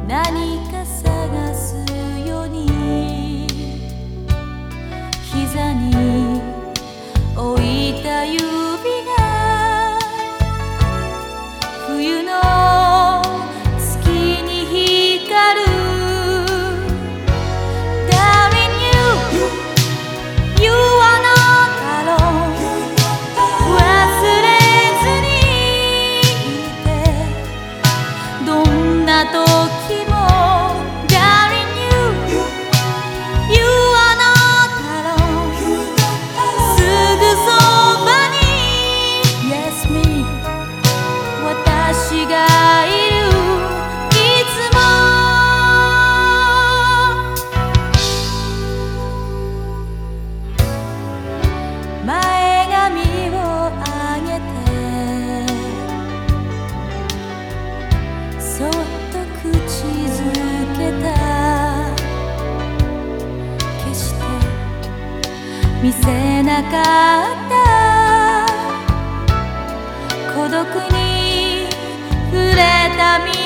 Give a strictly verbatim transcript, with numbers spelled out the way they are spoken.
何か探すように膝に置いた指が冬の月に光る Darling you You are not alone 忘れずにいてどんな時も Darling you You are not alone すぐそばに Yes me 私がいるいつも前髪を上げてそっと口づけた決して見せなかった孤独に触れた